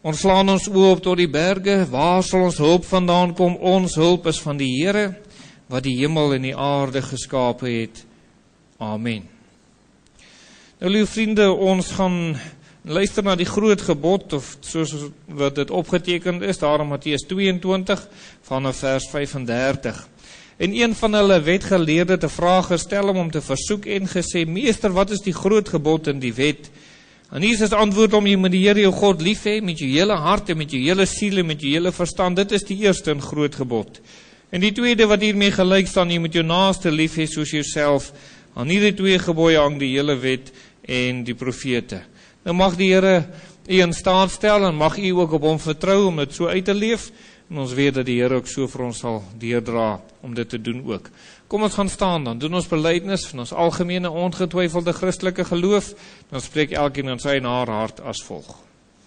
Ons slaan ons oë op tot die berge, waar sal ons hulp vandaan kom? Ons hulp is van die Here, wat die hemel en die aarde geskape het. Amen. Nou, lieve vriende, ons gaan luister na die groot gebod, of soos wat dit opgeteken is, daar in Mattheus 22, vanaf vers 35. En een van hulle wetgeleerde het 'n vraag gestel om te versoek en gesê, Meester, wat is die groot gebod in die wet? En Jesus antwoord om, jy moet die Here jou God lief hê, met jou hele hart en met jou hele siel en met jou hele verstand. Dit is die eerste en groot gebod. En die tweede wat hiermee gelyk staan, jy moet jou naaste lief hê soos jouself. Aan hierdie twee gebooie hang die hele wet en die profete. Nou mag die Here u in staat stel en mag u ook op hom vertrou om dit so uit te leef. En ons weet dat die Here ook so vir ons sal deurdra om dit te doen ook. Kom ons gaan staan dan, doen ons belydenis van ons algemene ongetwyfelde Christelike geloof. Dan spreek elkeen in sy en haar hart as volg.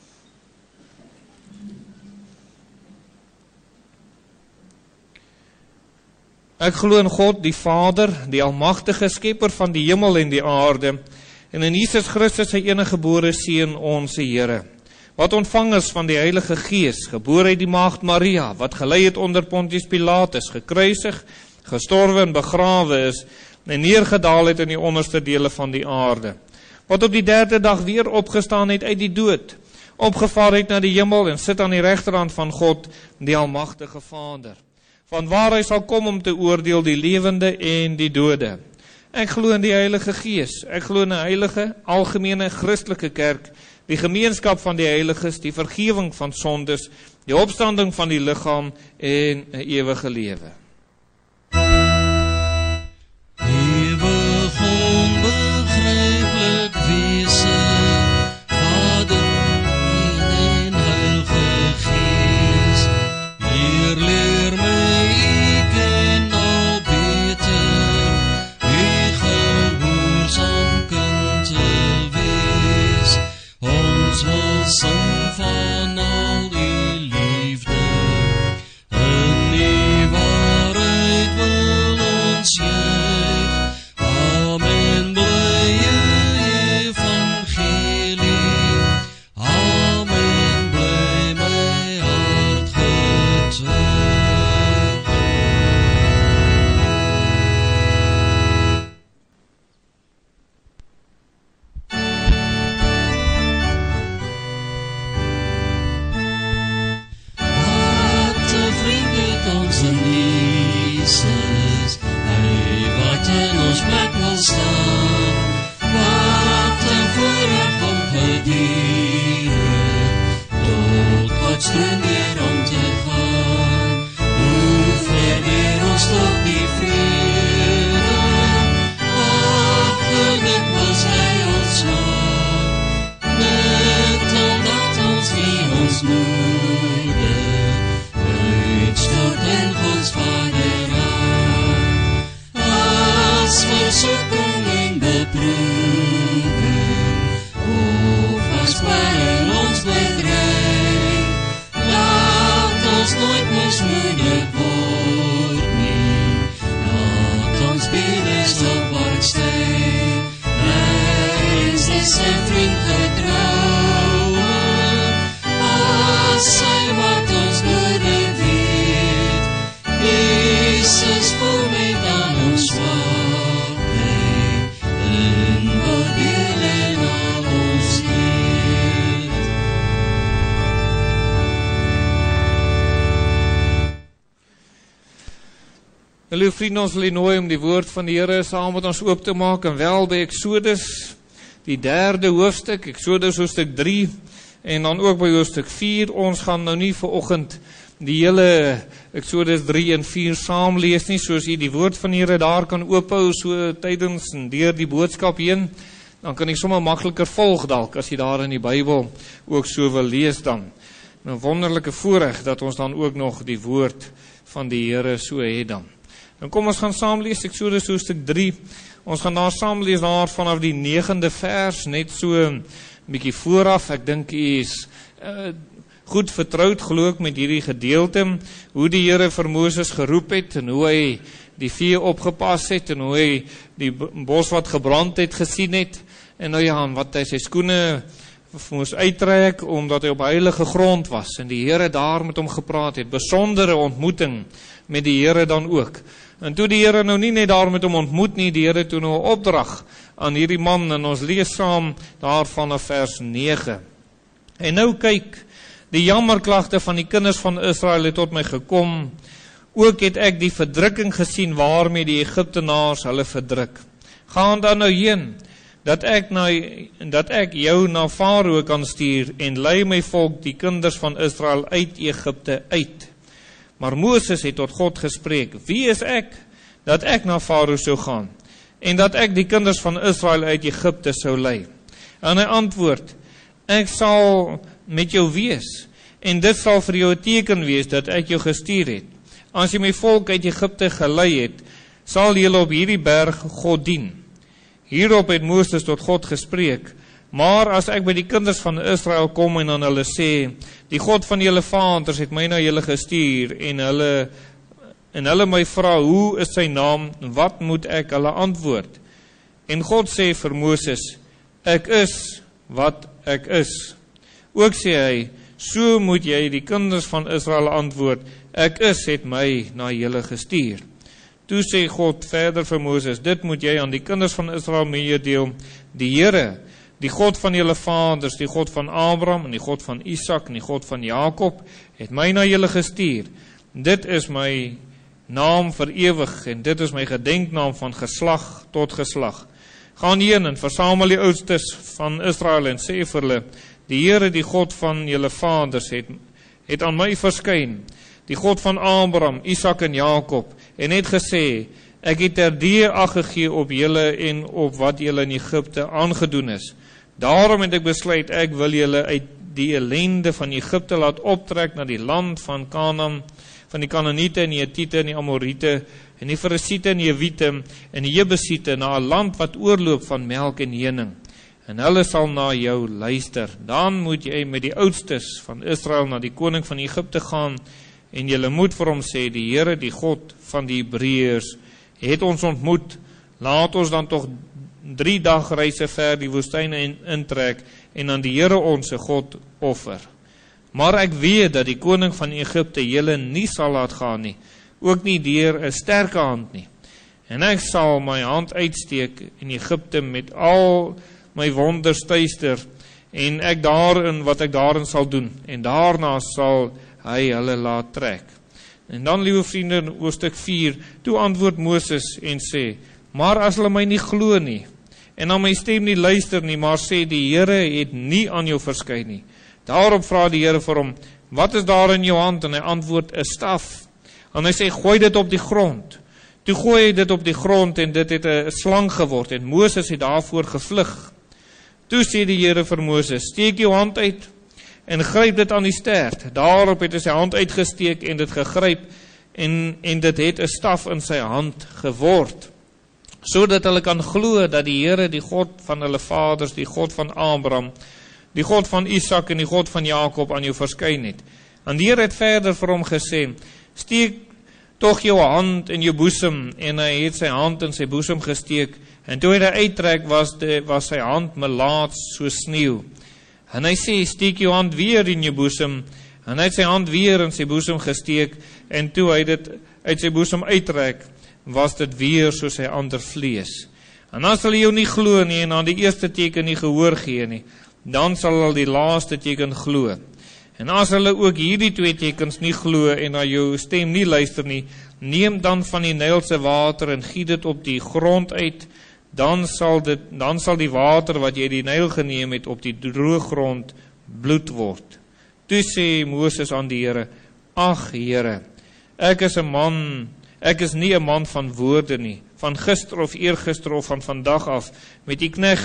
Ek glo in God, die Vader, die almagtige skepper van die hemel en die aarde, en in Jesus Christus sy enige gebore Seun, onze Here, wat ontvang is van die Heilige Gees, gebore uit die maagd Maria, wat gelei het onder Pontius Pilatus, gekruisig, gestorwe en begrawe is, en neergedaal het in die onderste dele van die aarde, wat op die derde dag weer opgestaan het uit die dood, opgevaar het na die hemel en sit aan die regterhand van God, die almagtige Vader, van waar hy sal kom om te oordeel die lewende en die dode. Ek glo in die Heilige Gees, ek glo in 'n heilige, algemene Christelike kerk, die gemeenskap van die heiliges, die vergifnis van sondes, die opstanding van die liggaam en 'n ewige lewe. Ewig onbegryplik wese, Vader en Heilige Gees, leer my ken al beter, u gehoorsaam kind te wees. Ons wil sing van al die liefde, in die waarheid wil ons juig. Amen, blye evangelie, amen, bly my hart getuig. Wat 'n vriend het ons in Jesus, hy wat in ons plek wil staan. Wat 'n voorreg om gedurende tot Gods troon weer om te gaan. Hoe verweer ons toch die vrede, ach, hoe dikwels hy ons slaat, net omdat ons nie ons moede uitstort in Gods vaderhart. As versoeking en beproeving, of as pyn ons bedreig, laat ons nooit mismoedig word nie, laat ons bedes opwaarts styg. Wees die sy vriend getroue, as sy wat ons nodig weet. Jesus voel met aan ons swakheid, en oordeel en al ons leed. Lieve vriende, ons wil u nooi om die woord van die Here saam met ons oop te maak, en wel by Exodus, die 3de hoofstuk, Exodus hoofstuk 3, en dan ook by hoofstuk 4. Ons gaan nou nie vanoggend die hele Exodus 3 en 4 saam lees nie, soos u die woord van die Here daar kan oophou, so tydens en deur die boodskap heen, dan kan ek sommer makliker volg dalk, as jy daar in die Bybel ook so wil lees dan. 'n wonderlike voorreg dat ons dan ook nog die woord van die Here so het dan. Dan kom ons gaan saam lees Exodus hoofstuk 3. Ons gaan daar saam lees daar vanaf die 9de vers, net so 'n bietjie vooraf. Ek dink u is goed vertroud, glo ek, met hierdie gedeelte, hoe die Here vir Moses geroep het, en hoe hy die vee opgepas het, en hoe hy die bos wat gebrand het gesien het, en nou ja, wat hy sy skoene moes uittrek, omdat hy op heilige grond was, en die Here daar met hom gepraat het, besondere ontmoeting met die Here dan ook. En toe die Here nou nie net daar met hom ontmoet nie, die Here toe nou 'n opdrag aan hierdie man, en ons lees saam daar vanaf vers 9. En nou kyk, die jammerklagte van die kinders van Israel het tot my gekom, ook het ek die verdrukking gesien waarmee die Egiptenaars hulle verdruk. Gaan dan nou heen, dat ek jou na Farao kan stuur, en lei my volk, die kinders van Israel, uit Egipte uit. Maar Moses het tot God gespreek, wie is ek, dat ek na Farao sou gaan, en dat ek die kinders van Israel uit Egipte sou lei? En hy antwoord, ek sal met jou wees, en dit sal vir jou 'n teken wees, dat ek jou gestuur het. As jy my volk uit Egipte gelei het, sal julle op hierdie berg God dien. Hierop het Moses tot God gespreek, maar as ek by die kinders van Israel kom en aan hulle sê, die God van julle vaders het my na julle gestuur, en hulle my vra, hoe is sy naam, wat moet ek hulle antwoord? En God sê vir Moses, ek is wat ek is. Ook sê hy, so moet jy die kinders van Israel antwoord, ek is het my na julle gestuur. Toe sê God verder vir Moses, dit moet jy aan die kinders van Israel mededeel, die Here, die God van julle vaders, die God van Abraham, en die God van Isak, en die God van Jakob, het my na julle gestuur. Dit is my naam vir ewig, en dit is my gedenknaam van geslag tot geslag. Gaan heen en versamel die oudstes van Israel, en sê vir hulle, die Here, die God van julle vaders, het aan my verskyn, die God van Abraham, Isak en Jakob, en het gesê, ek het terdee ag gegee op julle en op wat julle in Egipte aangedoen is. Daarom het ek besluit, ek wil julle uit die ellende van Egipte laat optrek na die land van Kanaan, van die Kanaaniete en die Hetiete en die Amoriete en die Ferisiete en die Jewiete en die Jebusiete, na 'n land wat oorloop van melk en honing. En hulle sal na jou luister. Dan moet jy met die oudstes van Israel na die koning van Egipte gaan, en julle moet vir hom sê, die Here, die God van die Hebreërs, het ons ontmoet, laat ons dan toch 3 dagreise ver die woestyn intrek, en aan die Here ons God offer. Maar ek weet dat die koning van Egipte julle nie sal laat gaan nie, ook nie deur 'n sterke hand nie. En ek sal my hand uitsteek in Egipte met al my wonders tuister, en ek daarin wat ek daarin sal doen, en daarna sal hy hulle laat trek. En dan, liewe vriende, in hoofstuk 4, toe antwoord Moses en sê, maar as hulle my nie glo nie, en aan my stem nie luister nie, maar sê, die Here het nie aan jou verskyn nie. Daarop vra die Here vir hom, wat is daar in jou hand? En hy antwoord, 'n staf. En hy sê, gooi dit op die grond. Toe gooi hy dit op die grond, en dit het 'n slang geword, en Moses het daarvoor gevlug. Toe sê die Here vir Moses, steek jou hand uit, en gryp dit aan die stert. Daarop het hy sy hand uitgesteek en dit gegryp, en dit het 'n staf in sy hand geword, sodat hulle kan glo dat die Here, die God van hulle vaders, die God van Abraham, die God van Isak en die God van Jakob aan jou verskyn het. En die Here het verder vir hom gesê, steek tog jou hand in jou boesem, en hy het sy hand in sy boesem gesteek, en toe hy daar uittrek was sy hand melaats so sneeu. En hy sê, steek jou hand weer in jou boesem, en hy het sy hand weer in sy boesem gesteek, en toe hy dit uit sy boesem uittrek, was dit weer soos sy ander vlees. En as hulle jou nie glo nie, en aan die eerste teken nie gehoor gee nie, dan sal hulle die laaste teken glo. En as hulle ook hierdie 2 tekens nie glo, en na jou stem nie luister nie, neem dan van die Nylse water, en giet dit op die grond uit, dan sal die water wat jy die Nyl geneem het op die droë grond bloed word. Toe sê Moses aan die Here, ag Here, ek is nie 'n man van woorde nie, van gister of eergister of van vandag af, met die knegt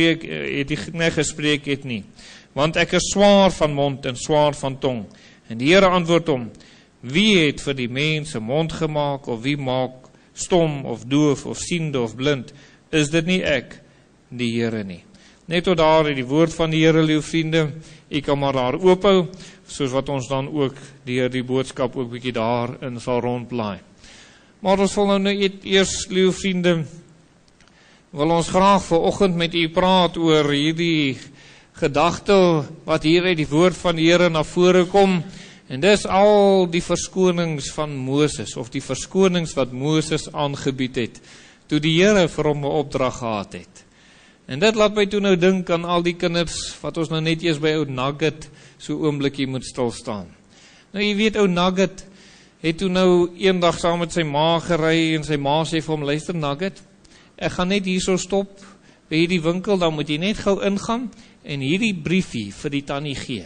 gespreek het nie, want ek is swaar van mond en swaar van tong. En die Here antwoord hom, wie het vir die mens 'n mond gemaak, of wie maak stom of doof of siende of blind? Is dit nie ek, die Here nie? Net tot daar die woord van die Here, liewe vriende, ek kan maar daar oophou, soos wat ons dan ook deur die boodskap ook bietjie daarin sal rondblaai. Maar ons wil nou eers, liewe vriende, wil ons graag vanoggend met u praat oor hierdie gedagte wat hier uit die woord van die Here na vore kom, en dis al die verskonings van Moses, of die verskonings wat Moses aangebied het, toe die Here vir hom 'n opdrag gehad het. En dit laat my toe nou dink aan al die kinders, wat ons nou net eers by ou Nugget so oomblikie moet stilstaan. Nou jy weet, ou Nugget het toe nou eendag saam met sy ma gery, en sy ma sê vir hom, luister Nugget, ek gaan net hierso stop, by hierdie winkel, dan moet jy net gou ingaan, en hierdie briefie vir die tannie gee.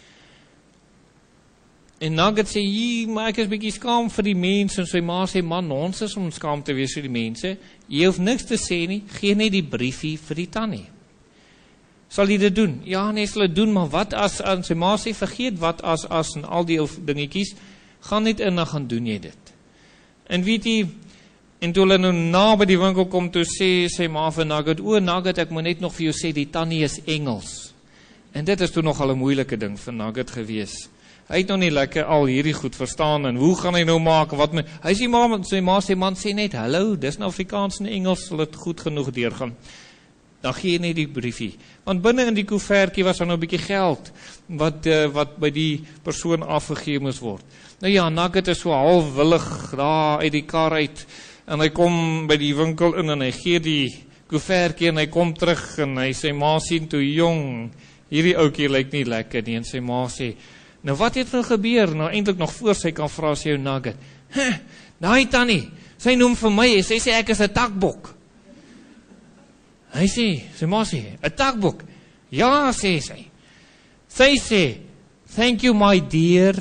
En Nugget sê, maar ek is bietjie skaam vir die mense, en sy ma sê, man, ons is om skaam te wees vir die mense, jy hoef niks te sê nie, gee net die briefie vir die tannie. Sal jy dit doen? Ja, nee, sal dit doen, maar wat as, en sy ma sê, vergeet wat as, en al die dingetjies, gaan net in, dan gaan doen jy dit. En weet jy, en toe hulle nou na by die winkel kom, toe sê sy ma vir Nugget, Nugget, ek moet net nog vir jou sê, die tannie is Engels. En dit is toe nogal 'n moeilike ding vir Nugget gewees. Hy het nog nie lekker al hierdie goed verstaan, en hoe gaan hy nou maak, hy sê, sy ma sê, man, sê net, hallo, dis nou Afrikaans en Engels, sal dit goed genoeg deurgaan. Dan gee jy net die briefie. Want binne in die koevertjie was daar nou 'n bietjie geld, wat by die persoon afgegee moes word. Nou ja, Nugget is so halfwillig daar uit die kar uit, en hy kom by die winkel in, en hy gee die koevertjie, en hy kom terug, en hy sê, ma sien toe, jong, hierdie ouetjie lyk nie lekker nie, en sy ma sê, nou wat het nou gebeur? Nou eintlik nog voor sy kan vra, sê jou Nugget, daai tannie, sy noem vir my, sy sê ek is 'n takbok. Hy sê, sy ma sê, 'n takbok? Ja, sê sy. Sy sê, thank you my dear.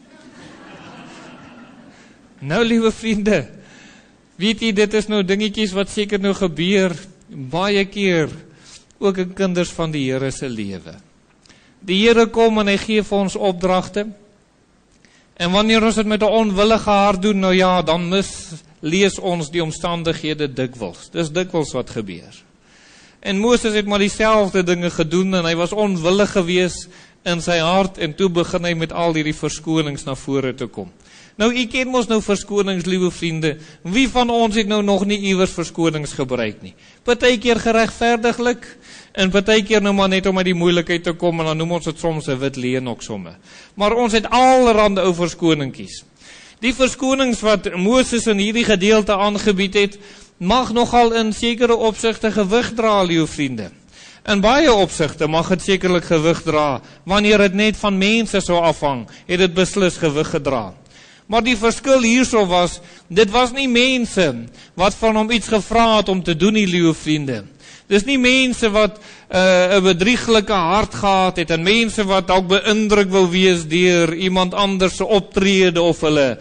Nou, liewe vriende, weet jy, dit is nou dingetjies wat seker nou gebeur, baie keer, ook in kinders van die Here se lewe. Die Here kom en hy gee vir ons opdragte, en wanneer ons dit met 'n onwillige hart doen, nou ja, dan mislees ons die omstandighede dikwels. Dis dikwels wat gebeur. En Moses het maar dieselfde dinge gedoen, en hy was onwillig gewees in sy hart, en toe begin hy met al hierdie verskonings na vore te kom. Nou, u ken mos nou verskonings, liewe vriende. Wie van ons het nou nog nie iewers verskonings gebruik nie? Partykeer geregverdiglik, en partykeer nou maar net om uit die moeilikheid te kom, en dan noem ons dit soms 'n wit leuen ook somme. Maar ons het allerhande ou verskoningkies. Die verskonings wat Moses in hierdie gedeelte aangebied het, mag nogal in sekere opsigte gewig dra, liewe vriende. In baie opsigte mag dit sekerlik gewig dra, wanneer dit net van mense sou afhang, het dit beslis gewig gedra. Maar die verskil hierso was, dit was nie mense wat van hom iets gevra het om te doen, nie, liewe vriende. Dis nie mense wat 'n bedrieglike hart gehad het, en mense wat dalk beïndruk wil wees deur iemand anders se optrede of hulle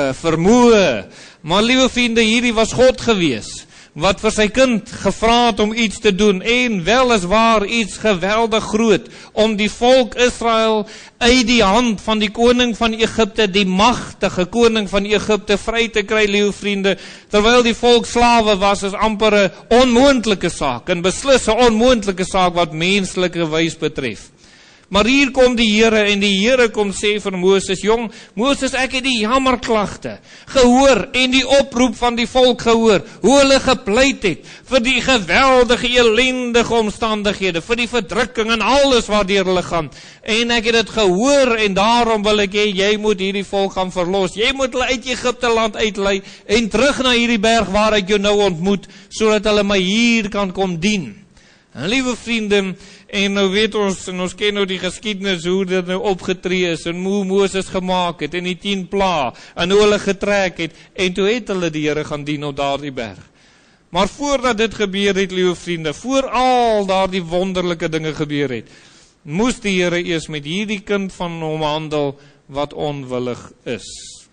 vermoë. Maar liewe vriende, hierdie was God gewees, wat vir sy kind gevra het om iets te doen, en weliswaar iets geweldig groot, om die volk Israel uit die hand van die koning van Egipte, die magtige koning van Egipte, vry te kry, liewe vriende, terwyl die volk slawe was, is amper 'n onmoontlike saak, en beslis 'n onmoontlike saak wat menslike wys betref. Maar hier kom die Here, en die Here kom sê vir Moses, jong, Moses, ek het die jammerklagte gehoor, en die oproep van die volk gehoor, hoe hulle gepleit het, vir die geweldige, ellendige omstandighede, vir die verdrukking en alles waardeur hulle gaan, en ek het dit gehoor, en daarom wil ek hê, jy moet hierdie volk gaan verlos, jy moet hulle uit Egipte land uitlei, en terug na hierdie berg waar ek jou nou ontmoet, sodat hulle my hier kan kom dien. En liewe vriende, en nou weet ons, en ons ken nou die geskiedenis, hoe dit nou opgetree is, en hoe Moses gemaak het, en die 10 pla, en hoe hulle getrek het, en toe het hulle die Here gaan dien op daardie berg. Maar voordat dit gebeur het, liewe vriende, voor al daardie wonderlike dinge gebeur het, moes die Here eers met hierdie kind van hom handel, wat onwillig is.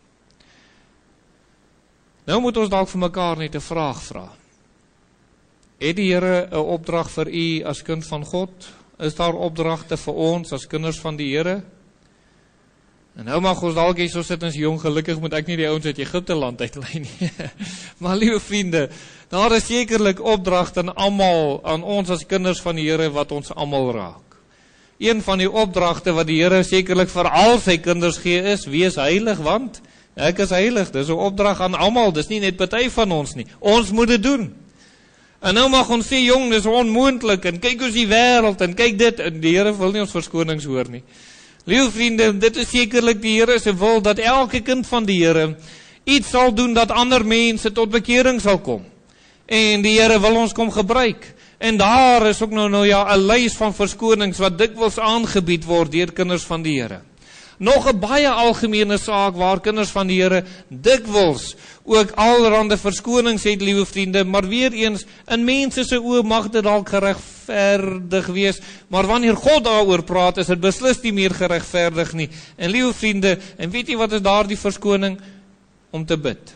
Nou moet ons dalk vir mekaar net 'n vraag vra. Het die Here 'n opdrag vir u as kind van God? Is daar opdragte vir ons as kinders van die Here? En nou mag ons dalk hier so sit ons jong, gelukkig moet ek nie die ouens uit Egipte land uitlei nie. Maar liewe vriende, daar is sekerlik opdragte aan ons as kinders van die Here wat ons almal raak. Een van die opdragte wat die Here sekerlik vir al sy kinders gee is, wees heilig, want ek is heilig. Dis 'n opdrag aan almal, dis nie net party van ons nie. Ons moet dit doen. En nou mag ons sê, jong, dis onmoontlik, en kyk ons die wêreld, en kyk dit, en die Here wil nie ons verskonings hoor nie. Liewe vriende, dit is sekerlik die Here se wil, dat elke kind van die Here iets sal doen, dat ander mense tot bekering sal kom. En die Here wil ons kom gebruik. En daar is ook nou ja, 'n lys van verskonings, wat dikwels aangebied word deur kinders van die Here. Nog 'n baie algemene saak, waar kinders van die Here dikwels ook allerhande verskonings het, liewe vriende, maar weer eens, in mense se oë mag dit dalk geregverdig wees, maar wanneer God daaroor praat, is dit beslis nie meer geregverdig nie. En liewe vriende, en weet jy wat is daardie verskoning? Om te bid.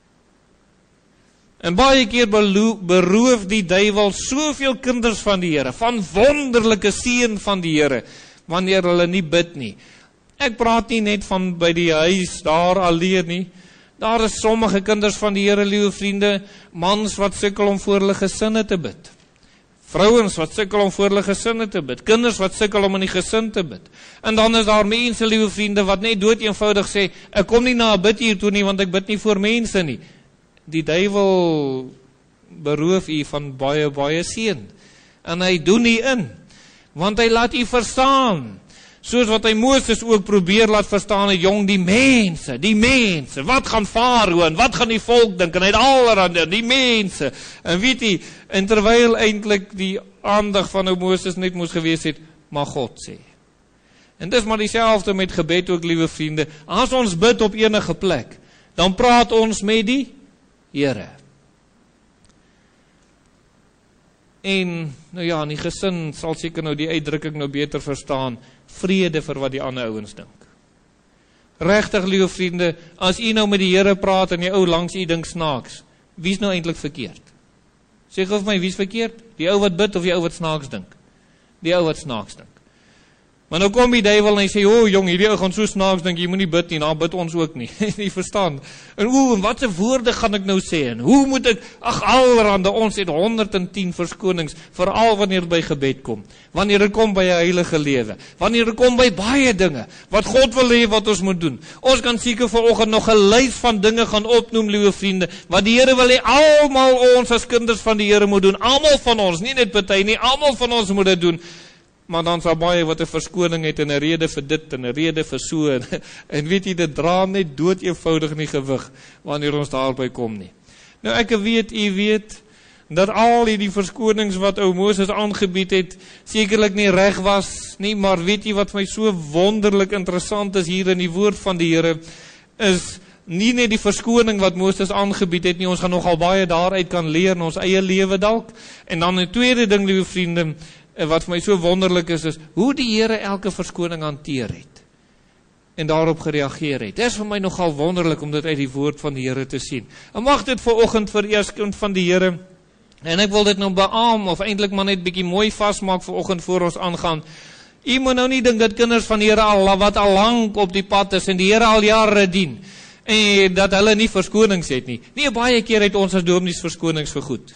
En baie keer beroof die duiwel soveel kinders van die Here, van wonderlike seën van die Here, wanneer hulle nie bid nie. Ek praat nie net van by die huis, daar alleen nie. Daar is sommige kinders van die Here, liewe vriende, mans wat sukkel om voor hulle gesinne te bid. Vrouens wat sukkel om voor hulle gesinne te bid. Kinders wat sukkel om in die gesin te bid. En dan is daar mense, liewe vriende, wat net dood eenvoudig sê, ek kom nie na 'n bid hier toe nie, want ek bid nie voor mense nie. Die duiwel beroof u van baie, baie seën. En hy doen nie in, want hy laat u verstaan, soos wat hy Moses ook probeer laat verstaan het, jong, die mense, wat gaan Farao en wat gaan die volk dink, en hy het allerhande, die mense, en weet jy, en terwyl eintlik die aandag van ou Moses net moes gewees het, maar God sê. En dis maar dieselfde met gebed ook, liewe vriende, as ons bid op enige plek, dan praat ons met die Here. En, nou ja, in die gesin sal seker nou die uitdrukking nou beter verstaan, vrede vir wat die ander ouens dink. Regtig, liewe vriende, as u nou met die Here praat en die ou langs u dink snaaks, wie is nou eintlik verkeerd? Sê gou vir my, wie is verkeerd? Die ou wat bid of die ou wat snaaks dink? Die ou wat snaaks dink. Maar nou kom die duiwel en hy sê, o jong, hierdie ou gaan so snaaks dink, jy moet nie bid nie, nou bid ons ook nie. Nie verstaan. En wat se woorde gaan ek nou sê? En hoe moet ek, allerhande, ons het 110 verskonings, veral wanneer by gebed kom. Wanneer dit kom by 'n heilige lewe. Wanneer dit kom by baie dinge, wat God wil hê wat ons moet doen. Ons kan seker vanoggend nog 'n lys van dinge gaan opnoem, liewe vriende, wat die Here wil hê, almal ons as kinders van die Here moet doen. Almal van ons, nie net party nie, almal van ons moet dit doen. Maar dan sal baie wat 'n verskoning het en 'n rede vir dit en 'n rede vir so en weet jy, dit dra net dood eenvoudig nie gewig wanneer ons daarby kom nie. Nou ek weet, u weet dat al die verskonings wat ou Moses aangebied het sekerlik nie reg was nie, maar weet jy wat my so wonderlik interessant is hier in die woord van die Here is nie net die verskoning wat Moses aangebied het nie, ons gaan nogal baie daaruit kan leer in ons eie lewe dalk. En dan 'n tweede ding, liewe vriende, wat vir my so wonderlik is hoe die Here elke verskoning hanteer het en daarop gereageer het. Dit is vir my nogal wonderlik om dit uit die woord van die Here te sien. En mag dit vanoggend vir eers kind van die Here, en ek wil dit nou beamoen, of eintlik maar net bietjie mooi vasmaak vanoggend voor ons aangaan. U moet nou nie dink dat kinders van die Here wat al lank op die pad is en die Here al jare dien, en dat hulle nie verskonings het nie. Nee, baie keer het ons as dominees verskonings vir goed.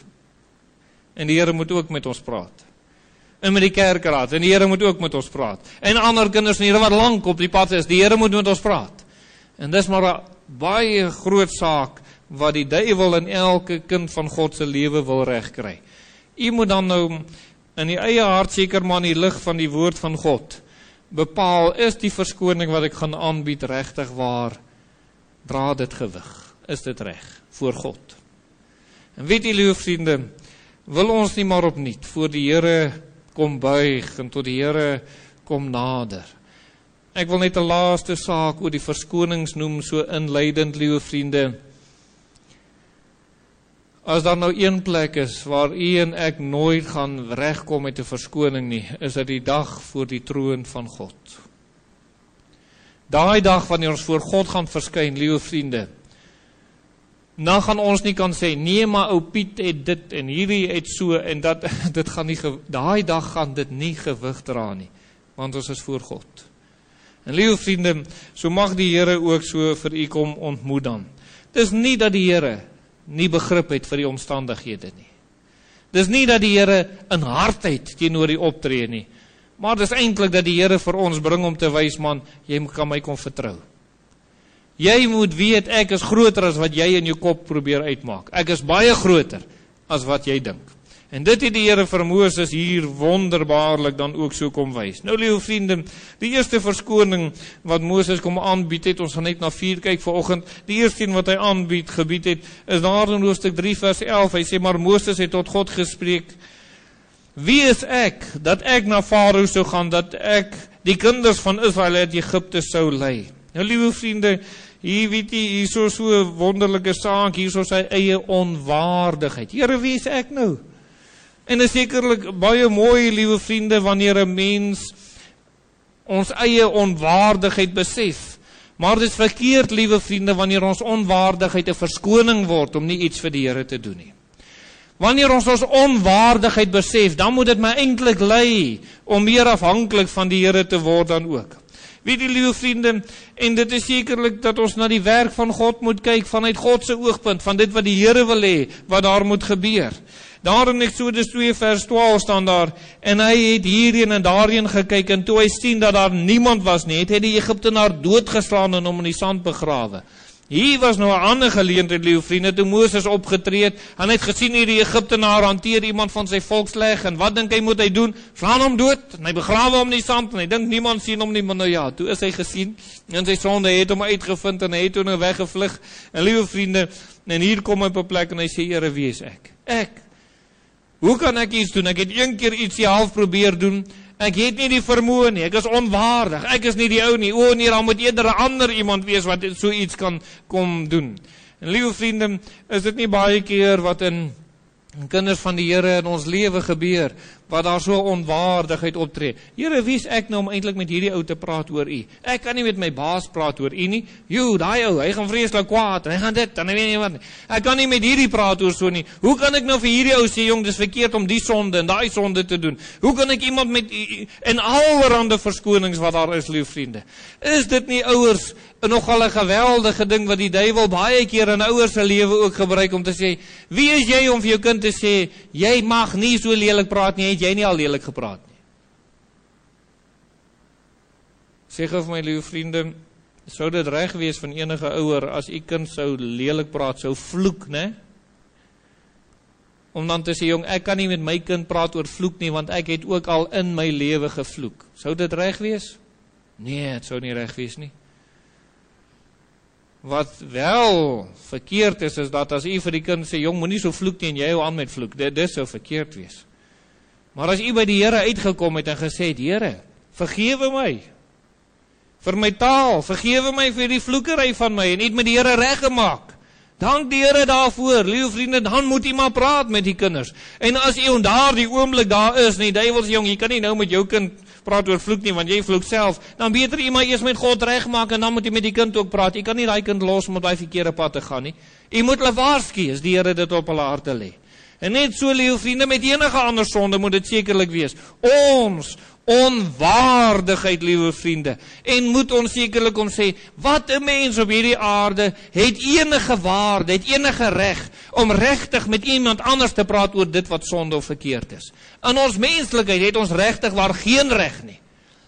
En die Here moet ook met ons praat. En met die kerkraad, en die Here moet ook met ons praat. En ander kinders van die Here wat lank op die pad is, die Here moet met ons praat. En dis maar 'n baie groot saak, wat die duiwel in elke kind van God se lewe wil regkry. U moet dan nou in die eie hart seker maar in die lig van die woord van God bepaal, is die verskoning wat ek gaan aanbied regtig waar, dra dit gewig, is dit reg voor God. En weet jy, liewe vriende, wil ons nie maar opnuut voor die Here kom buig en tot die Here kom nader. Ek wil net 'n laaste saak oor die verskonings noem, so inleidend, liewe vriende. As daar nou een plek is waar u en ek nooit gaan regkom met 'n verskoning nie, is dit die dag voor die troon van God. Daai dag wanneer ons voor God gaan verskyn, liewe vriende, dan gaan ons nie kan sê, nee, maar ou Piet het dit en hierdie het so en dat, dit gaan nie, daai dag gaan dit nie gewig dra nie, want ons is voor God. En liewe vriende, so mag die Here ook so vir u kom ontmoet dan. Dis nie dat die Here nie begrip het vir die omstandighede nie. Dis nie dat die Here in hardheid teenoor die optree nie, maar dis eintlik dat die Here vir ons bring om te wys, man, jy kan my kom vertrou. Jy moet weet, ek is groter as wat jy in jou kop probeer uitmaak. Ek is baie groter as wat jy dink. En dit het die Here vir Moses hier wonderbaarlik dan ook so kom wys. Nou, liewe vriende, die eerste verskoning wat Moses kom aanbied het, ons gaan net na 4 kyk vanoggend, die eerste een wat hy gebied het, is daar in hoofstuk 3 vers 11, hy sê, maar Moses het tot God gespreek, wie is ek, dat ek na Farao sou gaan, dat ek die kinders van Israel uit Egipte sou lei? Nou, liewe vriende, hier weet jy, hier is so 'n wonderlike saak, hier is sy eie onwaardigheid. Here, wie is ek nou? En dit is sekerlik baie mooi, liewe vriende, wanneer 'n mens ons eie onwaardigheid besef. Maar dit is verkeerd, liewe vriende, wanneer ons onwaardigheid 'n verskoning word om nie iets vir die Here te doen nie. Wanneer ons onwaardigheid besef, dan moet dit my eintlik lei om meer afhanklik van die Here te word dan ook. Weet jy, liewe vriende, en dit is sekerlik dat ons na die werk van God moet kyk vanuit God se oogpunt, van dit wat die Here wil hê, wat daar moet gebeur. Daar in Eksodus 2 vers 12 staan daar, en hy het hierheen en daarheen gekyk, en toe hy sien dat daar niemand was nie, het hy die Egiptenaar doodgeslaan en hom in die sand begrawe. Hier was nou 'n ander geleentheid, liewe vriende, toe Moses opgetree het, en hy het gesien hoe die Egiptenaar hanteer iemand van sy volk sleg, en wat dink hy moet hy doen? Slaan hom dood, en hy begrawe hom in die sand, en hy dink niemand sien hom nie, maar nou ja, toe is hy gesien, en sy sonde het hom uitgevind, en hy het toe nou weggevlug, en liewe vriende, en hier kom hy op 'n plek, en hy sê, Here, wie is ek? Hoe kan ek iets doen? Ek het een keer ietsie half probeer doen, ek het nie die vermoë nie, ek is onwaardig, ek is nie die ou nie, nee, dan moet eerder 'n ander iemand wees wat so iets kan kom doen. En liewe vriende, is dit nie baie keer wat in kinders van die Here in ons lewe gebeur, wat daar so onwaardigheid optree. Here, wie is ek nou om eintlik met hierdie ou te praat oor u? Ek kan nie met my baas praat oor u nie. Daai ou, hy gaan vreeslik kwaad, hy gaan dit, en hy weet nie wat nie. Ek kan nie met hierdie praat oor so nie. Hoe kan ek nou vir hierdie ou sê, jong, dis verkeerd om die sonde en daai sonde te doen? Hoe kan ek iemand met, en allerhande verskonings wat daar is, lieve vriende? Is dit nie ouers nogal 'n geweldige ding wat die duiwel baie keer in ouers se lewe ook gebruik om te sê, wie is jy om vir jou kind te sê, jy mag nie so lelik praat nie, het jy nie al lelik gepraat nie? Sê gou vir my, liewe vriende, sou dit reg wees van enige ouer as u kind sou lelik praat, sou vloek, né? Om dan te sê, jong, ek kan nie met my kind praat oor vloek nie, want ek het ook al in my lewe gevloek. Sou dit reg wees? Nee, het sou nie reg wees nie. Wat wel verkeerd is dat as u vir die kind sê, jong, moenie so vloek nie, en jy hou aan met vloek, dit sou verkeerd wees. Maar as u by die Here uitgekom het en gesê het, Here, vergewe my vir my taal, vergewe my vir die vloekery van my, en het met die Here reggemaak, dank die Here daarvoor, liewe vriende, dan moet u maar praat met die kinders. En as u in daardie oomblik daar is, nie, duiwel sê, jong, jy kan nie nou met jou kind praat oor vloek nie, want jy vloek self, dan beter jy maar eers met God regmaak, en dan moet jy met die kind ook praat. Jy kan nie daai kind los om op daai verkeerde pad te gaan nie. Jy moet hulle waarsku, as die Here dit op hulle harte lê. En net so, liewe vriende, met enige ander sonde moet dit sekerlik wees. Ons onwaardigheid, liewe vriende, en moet ons sekerlik om sê, wat 'n mens op hierdie aarde het enige waarde, het enige reg om regtig met iemand anders te praat oor dit wat sonde of verkeerd is. In ons menslikheid het ons regtig waar geen reg nie.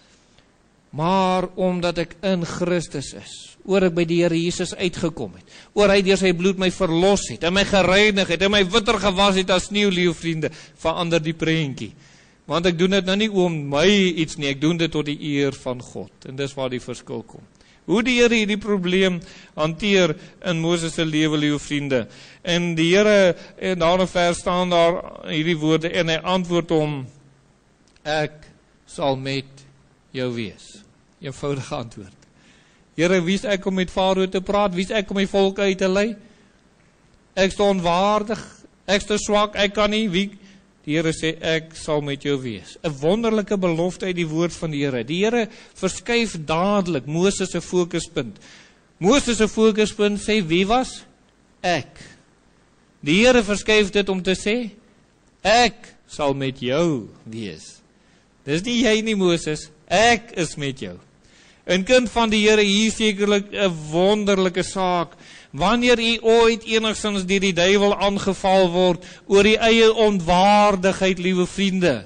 Maar omdat ek in Christus is, oor ek by die Here Jesus uitgekom het, oor hy deur sy bloed my verlos het, en my gereinig het, en my witter gewas het as sneeu, liewe vriende, verander die prentjie. Want ek doen dit nou nie om my iets nie, ek doen dit tot die eer van God. En dis waar die verskil kom. Hoe die Here hierdie probleem hanteer in Moses se lewe, liewe vriende. En die Here, en daar in vers staan daar hierdie woorde, en hy antwoord hom, ek sal met jou wees. Eenvoudige antwoord. Here, wie is ek om met Farao te praat? Wie is ek om my volk uit te lei? Ek is onwaardig, ek is te swak, ek kan nie, wie? Die Here sê, ek sal met jou wees. 'n wonderlike belofte uit die woord van die Here. Die Here verskuif dadelik Moses se fokuspunt. Moses se fokuspunt sê, wie was? Ek. Die Here verskuif dit om te sê, ek sal met jou wees. Dis nie jy nie, Moses, ek is met jou. 'n kind van die Here, hier sekerlik 'n wonderlike saak. Wanneer u ooit enigstens deur die duiwel aangeval word oor die eie onwaardigheid, liewe vriende,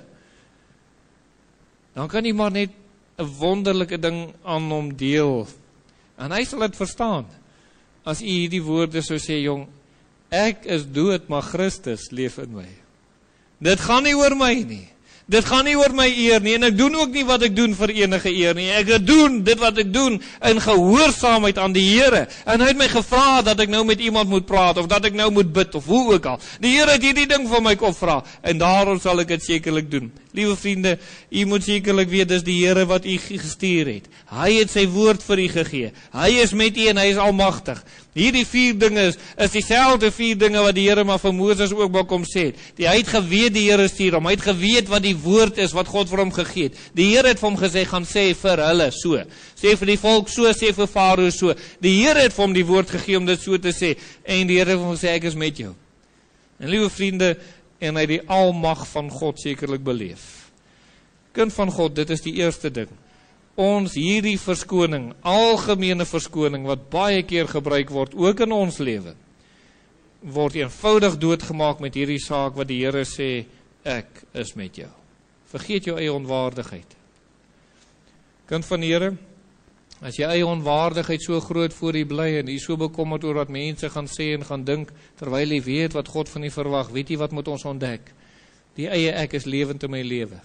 dan kan u maar net 'n wonderlike ding aan hom deel. En hy sal dit verstaan. As u hierdie woorde sou sê, jong, ek is dood, maar Christus leef in my. Dit gaan nie oor my nie. Dit gaan nie oor my eer nie, en ek doen ook nie wat ek doen vir enige eer nie. Ek doen dit wat ek doen in gehoorsaamheid aan die Here. En hy het my gevra dat ek nou met iemand moet praat, of dat ek nou moet bid, of hoe ook al. Die Here het hierdie ding van my kom vra, en daarom sal ek dit sekerlik doen. Liewe vriende, u moet sekerlik weet, dis die Here wat u gestuur het. Hy het sy woord vir u gegee. Hy is met u en hy is almagtig. Hierdie 4 dinge is dieselfde 4 dinge wat die Here maar vir Moses ook wel kom sê. Hy het geweet die Here stuur hom. Hy het geweet wat die woord is wat God vir hom gegee het. Die Here het vir hom gesê, gaan sê vir hulle so. Sê vir die volk so, sê vir Farao so. Die Here het vir hom die woord gegee om dit so te sê. En die Here het vir hom gesê, ek is met jou. En liewe vriende, en hy het die almag van God sekerlik beleef. Kind van God, dit is die eerste ding. Ons hierdie verskoning, algemene verskoning, wat baie keer gebruik word, ook in ons lewe, word eenvoudig doodgemaak met hierdie saak wat die Here sê, ek is met jou. Vergeet jou eie onwaardigheid. Kind van die Here, as jy eie onwaardigheid so groot voor u bly, en u so bekommerd oor wat mense gaan sê en gaan dink, terwyl jy weet wat God van u verwag, weet jy wat moet ons ontdek? Die eie ek is lewend in my lewe.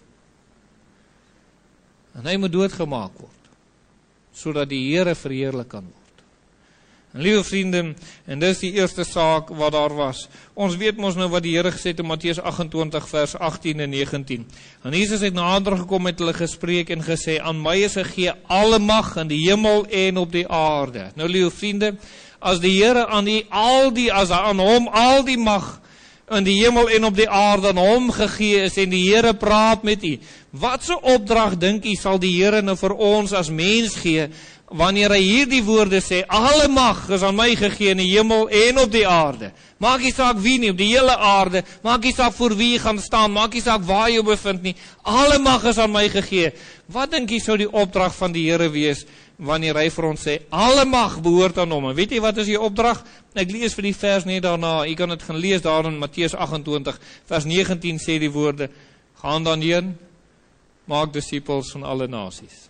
En hy moet doodgemaak word, sodat die Here verheerlik kan word. En liewe vriende, en dis die eerste saak wat daar was. Ons weet mos nou wat die Here gesê het in Matteus 28 vers 18 en 19. En Jesus het nader gekom met hulle gespreek en gesê, aan my is gegee alle mag in die hemel en op die aarde. Nou liewe vriende, as die Here aan hom al die mag in die hemel en op die aarde aan hom gegee is, en die Here praat met u, wat so opdrag dink u sal die Here nou vir ons as mens gee, wanneer hy hierdie woorde sê, alle mag is aan my gegee in die hemel en op die aarde. Maak nie saak wie nie, op die hele aarde, maak nie saak voor wie gaan staan, maak nie saak waar jy bevind nie, alle mag is aan my gegee. Wat dink jy sou die opdrag van die Here wees, wanneer hy vir ons sê, alle mag behoort aan hom? En weet jy wat is die opdrag? Ek lees vir die vers net daarna, jy kan het gaan lees daar in Matteus 28, vers 19 sê die woorde, gaan dan heen, maak disippels van alle nasies.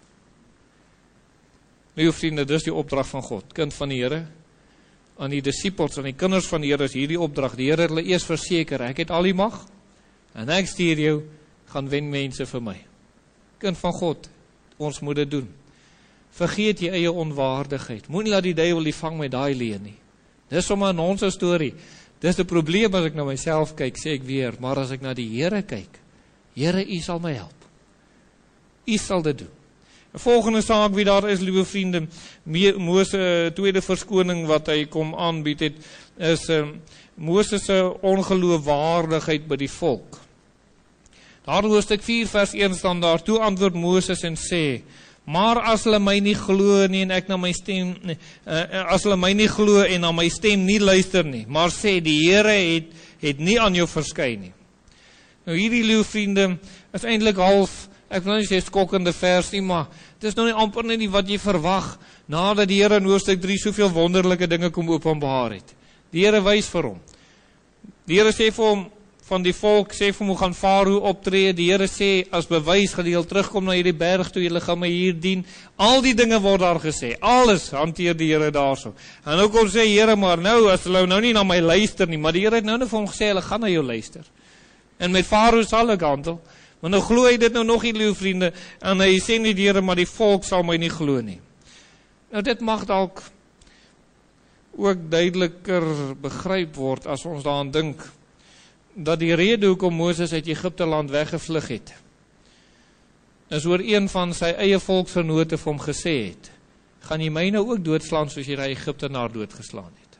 Liewe vriende, dis die opdrag van God, kind van die Here, aan die disippels, aan die kinders van die Here is hierdie opdrag. Die Here het hulle eers verseker, ek het al die mag, en ek stuur jou, gaan wen mense vir my. Kind van God, ons moet dit doen. Vergeet jy eie onwaardigheid. Moenie laat die duiwel die vang met daai leen nie. Dis sommer 'n nonse storie. Dis 'n probleem as ek na myself kyk, sê ek weer, maar as ek na die Here kyk, Here, u sal my help. U sal dit doen. Die volgende saak wie daar is, liewe vriende, Moses tweede verskoning wat hy kom aanbied het, is Moses se ongeloofwaardigheid by die volk. Daar hoofstuk 4 vers 1 staan daar, toe antwoord Moses en sê, maar as hulle my nie glo nie en ek na my stem, as hulle my nie glo en na my stem nie luister nie, maar sê die Here het nie aan jou verskyn nie. Nou hierdie liewe vriende is eintlik half, ek wil nie sê skokkende vers nie, maar dit is nou nie amper nie wat jy verwag, nadat die Here in hoofstuk 3 soveel wonderlike dinge kom openbaar het. Die Here wys vir hom. Die Here sê vir hom, van die volk, sê vir hom, hoe gaan Farao optree, die Here sê, as bewys, gaan jy terugkom na hierdie berg toe, julle gaan my hier dien, al die dinge word daar gesê, alles hanteer die Here daarso. En nou kom sê, Here, maar nou, as hulle nou nie na my luister nie, maar die Here het nou vir hom gesê, hulle gaan na jou luister. En met Farao sal ek handel, maar nou glo hy dit nou nog nie, liewe vriende, en hy sê nie die Here, maar die volk sal my nie glo nie. Nou dit mag dalk ook duideliker begryp word, as ons daaraan dink, dat die rede hoekom Moses uit Egipte land weggevlug het, is oor een van sy eie volksgenote vir hom gesê het, gaan jy my nou ook doodslaan soos jy die Egiptenaar doodgeslaan het.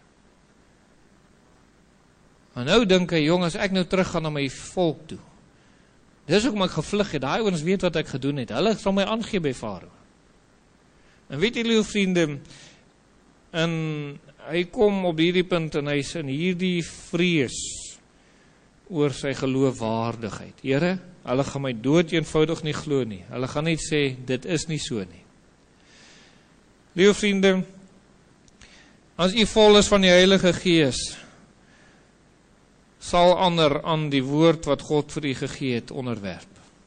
En nou dink hy, jong, as ek nou terug gaan na my volk toe, dis ook maar ek gevlug het, daai ons weet wat ek gedoen het, hulle sal my aangee by Farao. En weet jy, liewe vriende, en hy kom op hierdie punt, en hy is in hierdie vrees, oor sy geloofwaardigheid. Here, hulle gaan my dood eenvoudig nie glo nie. Hulle gaan net sê, dit is nie so nie. Liewe vriende, as u vol is van die Heilige Gees, sal ander aan die woord wat God vir u gegee het onderwerp.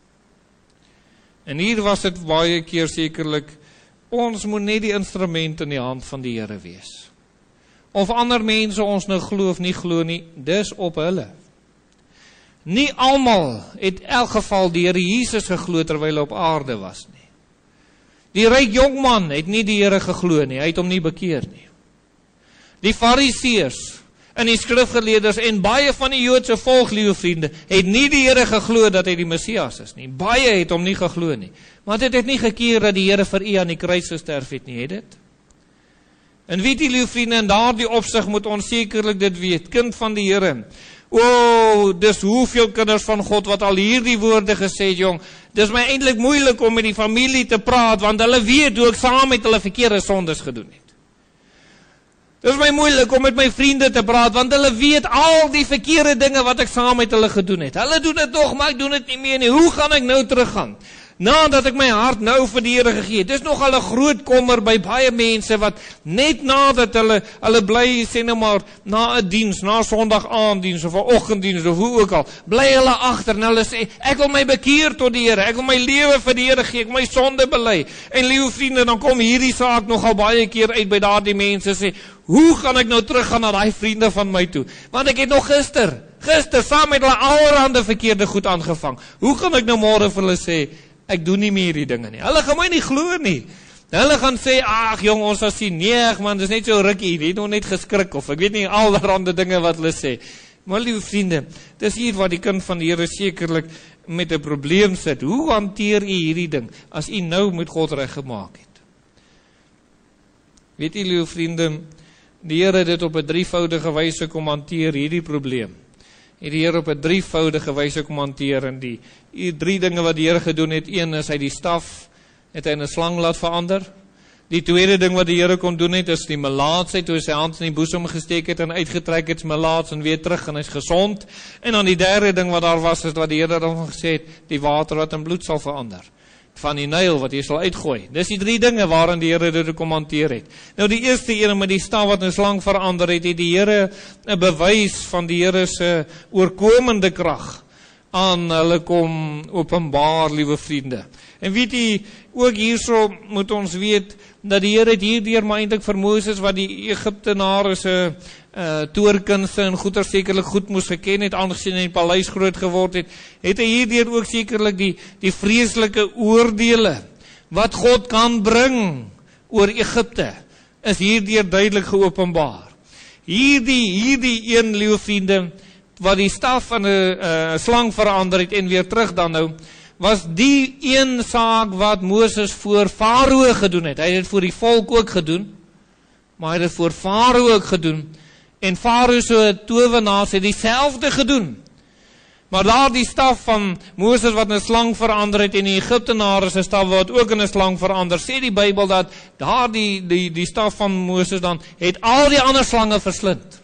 En hier was dit baie keer sekerlik, ons moet net die instrument in die hand van die Here wees. Of ander mense ons nou glo of nie glo nie, dis op hulle. Nie almal het in elk geval die Here Jesus geglo terwyl hy op aarde was nie. Die ryk jongman het nie die Here geglo nie, hy het hom nie bekeer nie. Die Fariseërs en die skrifgeleerders en baie van die Joodse volk, liewe vriende, het nie die Here geglo dat hy die Messias is nie. Baie het hom nie geglo nie. Want dit het nie gekeer dat die Here vir u aan die kruis gesterf het nie, het dit? En weet jy, liewe vriende, in daardie opsig moet ons sekerlik dit weet, kind van die Here. Dis hoeveel kinders van God wat al hierdie woorde gesê het, jong. Dis my eintlik moeilik om met die familie te praat, want hulle weet hoe ek saam met hulle verkeerde sondes gedoen het. Dis my moeilik om met my vriende te praat, want hulle weet al die verkeerde dinge wat ek saam met hulle gedoen het. Hulle doen dit nog, maar ek doen dit nie meer nie. Hoe gaan ek nou teruggaan? Nadat ek my hart nou vir die Here gegee het. Dis nogal 'n groot kommer by baie mense wat net nadat hulle bly, sê nou maar, na 'n diens, na Sondag aanddiens of 'n oggenddiens of hoe ook al, bly hulle agter en hulle sê, ek wil my bekeer tot die Here, ek wil my lewe vir die Here gee, ek wil my sonde bely. En liewe vriende, dan kom hierdie saak nogal baie keer uit by daardie mense sê, hoe gaan ek nou teruggaan na daai vriende van my toe? Want ek het nog gister saam met hulle allerhande verkeerde goed aangevang. Hoe gaan ek nou môre vir hulle sê, ek doen nie meer die dinge nie? Hulle gaan my nie glo nie. Hulle gaan sê, ag jong, ons sal sien, nee man, dis net so rukkie, jy het nog net geskrik, of ek weet nie, allerhande dinge wat hulle sê. Maar liewe vriende, dis hier waar die kind van die Here sekerlik met 'n probleem sit. Hoe hanteer u hierdie ding, as u nou met God reggemaak het? Weet u, liewe vriende, die Here het dit op 'n drievoudige wyse kom hanteer, hierdie probleem. Het die Here op 'n drievoudige wyse kom hanteer, en die 3 dinge wat die Here gedoen het. Een is, hy die staf het hy in 'n slang laat verander. Die tweede ding wat die Here kon doen het, is die melaatsheid, toe hy sy hand in die boesem gesteek het en uitgetrek het, melaats en weer terug en hy's gesond. En dan die derde ding wat daar was, is wat die Here dan gesê het, die water wat in bloed sal verander. Van die Nyl wat jy sal uitgooi. Dis die 3 dinge waarin die Here dit kom hanteer het. Nou die eerste een met die staf wat in 'n slang verander het die Here 'n bewys van die Here se oorkomende krag aan hulle kom openbaar, liewe vriende. En weet jy, ook hierso moet ons weet dat die Here het hierdeur maar eintlik vir Moses wat die Egiptenare se toorkunste en goeie sekerlik goed moes geken het, aangesien hy in die paleis groot geword het, het hy hierdeur ook sekerlik die vreeslike oordeele wat God kan bring oor Egipte, is hierdeur duidelik geopenbaar. Hierdie een, liewe vriende, wat die staf in 'n slang verander het en weer terug dan nou, was die een saak wat Moses voor Farao gedoen het. Hy het dit voor die volk ook gedoen, maar hy het dit voor Farao ook gedoen. En Farao se towenaars het dieselfde gedoen. Maar daar die staf van Moses wat in 'n slang verander het en die Egiptenare se staf wat ook in 'n slang verander, sê die Bybel dat daar die staf van Moses dan het al die ander slange verslind.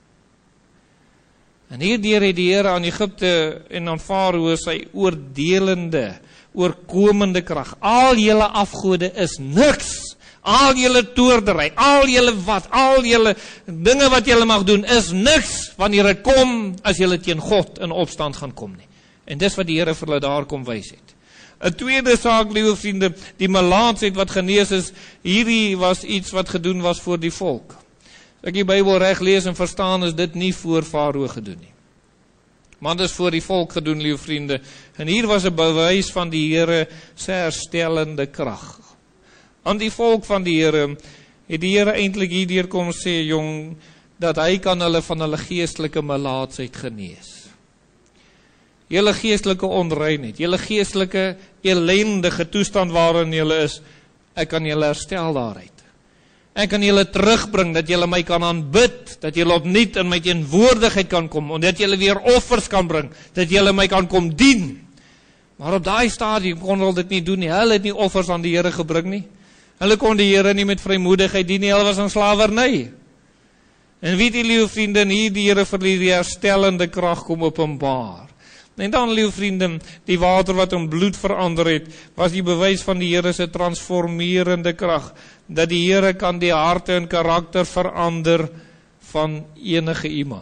En hierdeur het die Here aan Egipte en aan Farao sy oordelende, oorkomende krag. Al julle afgode is niks. Al julle toordery, al julle dinge wat julle mag doen, is niks wanneer dit kom as julle teen God in opstand gaan kom nie. En dis wat die Here vir hulle daar kom wys het. 'n tweede saak, liewe vriende, die melaatsheid wat genees is, hierdie was iets wat gedoen was voor die volk. As ek die Bybel reg lees en verstaan, is dit nie voor Farao gedoen nie. Maar dit is voor die volk gedoen, liewe vriende. En hier was 'n bewys van die Here se herstellende krag. Aan die volk van die Here het die Here eintlik hierdeur kom sê, jong, dat hy kan hulle van hulle geestelike melaatsheid genees. Julle geestelike onreinheid, julle geestelike ellendige toestand waarin julle is, ek kan julle herstel daaruit. Ek kan julle terugbring, dat julle my kan aanbid, dat julle opnuut in my teenwoordigheid kan kom, en dat julle weer offers kan bring, dat julle my kan kom dien. Maar op daai stadium kon hulle dit nie doen nie. Hulle het nie offers aan die Here gebring nie. Hulle kon die Here nie met vrymoedigheid dien nie, hulle was in slawerny. En weet jy, liewe vriende, hier die Here vir die herstellende krag kom openbaar. En dan, liewe vriende, die water wat in bloed verander het, was die bewys van die Here se transformerende krag, dat die Here kan die harte en karakter verander van enige iemand.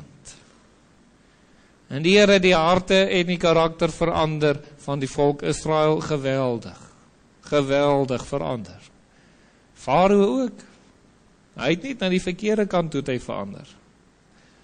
En die Here die harte en die karakter verander van die volk Israel geweldig verander. Farao ook. Hy het nie na die verkeerde kant toe hy verander.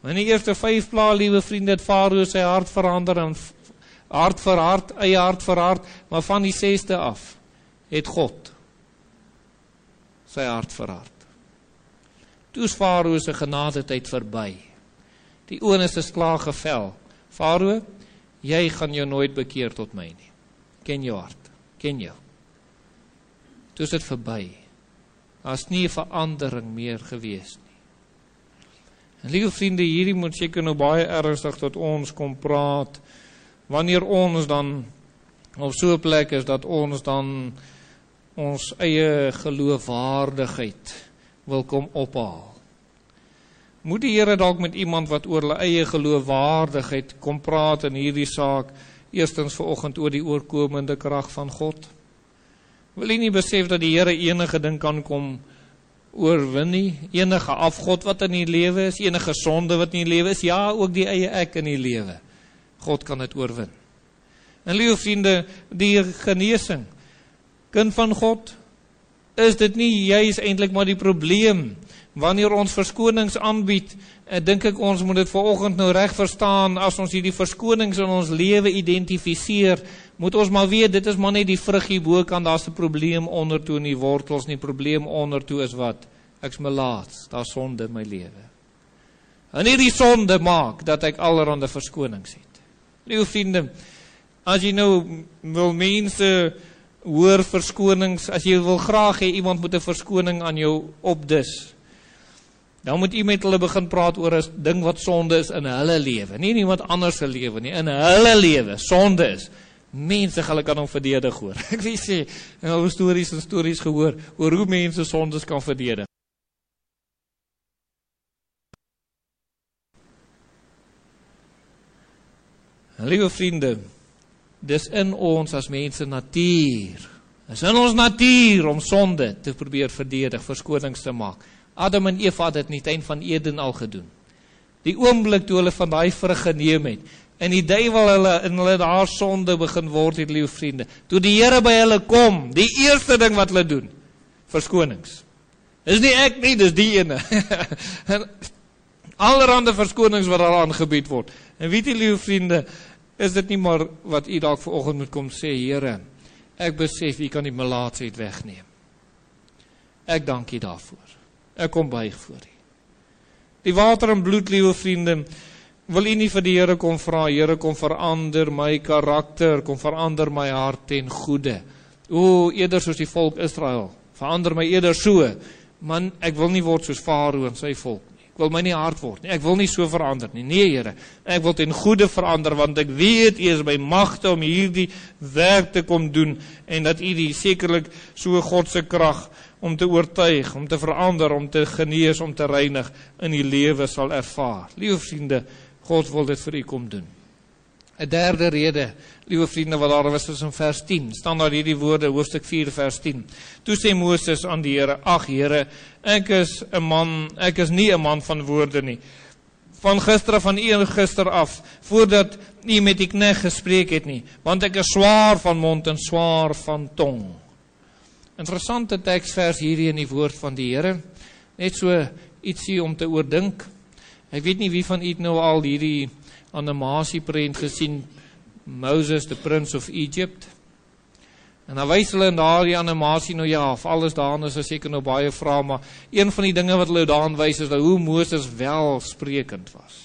In die eerste 5 pla, liewe vriende, het Farao sy hart verander en hart vir hart, eie hart vir hart, maar van die 6de af het God sy hart vir hart. Toe is Farao se genadetyd verby. Die oornis is klaar gevel. Farao, jy gaan jou nooit bekeer tot my nie. Ken jou hart, ken jou. Toe is dit verby. Daar is nie 'n verandering meer gewees nie. En lieve vriende, hierdie moet seker nou baie ernstig tot ons kom praat, wanneer ons dan op so 'n plek is, dat ons dan ons eie geloofwaardigheid wil kom ophaal. Moet die Here dalk met iemand wat oor hulle eie geloofwaardigheid kom praat in hierdie saak, eerstens vanoggend oor die oorkomende krag van God? Wil jy nie besef dat die Here enige ding kan kom oorwin nie, enige afgod wat in die lewe is, enige sonde wat in die lewe is, ja, ook die eie ek in die lewe. God kan dit oorwin. En lieve vriende, die genesing, kind van God, is dit nie juis eintlik maar die probleem, wanneer ons verskonings aanbied, dink ek ons moet dit vanoggend nou reg verstaan, as ons hierdie verskonings in ons lewe identifiseer, moet ons maar weet, dit is maar net die vrug hierbokant, daar's 'n probleem ondertoe in die wortels, nie probleem ondertoe is wat? Ek's melaats, daar's sonde in my lewe. En hierdie sonde maak, dat ek allerhande verskonings het. Liewe vriende, as jy nou wil mense hoor verskonings, as jy wil graag hê iemand moet 'n verskoning aan jou opdis, dan moet jy met hulle begin praat oor 'n ding wat sonde is in hulle lewe, nie iemand anders se lewe nie, in hulle lewe, sonde is. Mense, hulle kan hom verdedig hoor. Ek wil sê, ek het al stories gehoor, oor hoe mense sondes kan verdedig. Liewe vriende, dis in ons as mense natuur. Dis in ons natuur om sonde te probeer verdedig, verskonings te maak. Adam en Eva het dit in die tuin van Eden al gedoen. Die oomblik toe hulle van daai vrug geneem het, en die duiwel hulle daar sonde begin word het, liewe vriende. Toe die Here by hulle kom, die eerste ding wat hulle doen, verskonings. Dis nie ek nie, dis die ene. Allerhande verskonings wat daar aangebied word. En weet jy, liewe vriende, is dit nie maar wat u dalk vanoggend moet kom sê, Here, ek besef, u kan die melaatsheid wegneem. Ek dank u daarvoor. Ek kom buig voor u. Die water en bloed, liewe vriende, wil u nie vir die Here kom vra, Here, kom verander my karakter, kom verander my hart ten goeie. Eerder soos die volk Israel, verander my eerder so, man, ek wil nie word soos Farao en sy volk nie. Ek wil my nie hard word nie, ek wil nie so verander nie. Nee, Here, ek wil ten goeie verander, want ek weet, u is by magte om hierdie werk te kom doen, en dat u die sekerlik so God se krag om te oortuig, om te verander, om te genees, om te reinig in die lewe sal ervaar. Liewe vriende, God wil dit vir u kom doen. 'n derde rede, liewe vriende, wat daar was in vers 10, staan daar hierdie woorde, hoofstuk 4 vers 10. Toe sê Moses aan die Here, ag Here, ek is nie 'n man van woorde nie. Van eergister af, voordat u met die knegt gespreek het nie, want ek is swaar van mond en swaar van tong. Interessante teksvers hierdie in die woord van die Here, net so ietsie om te oordink. Ek weet nie wie van u nou al hierdie animasieprent gesien, Moses, the Prince of Egypt. En dan wys hulle in daardie animasie, nou ja, of alles daarin is seker nou baie vrae, maar een van die dinge wat hulle daarin wys is dat hoe Moses welsprekend was.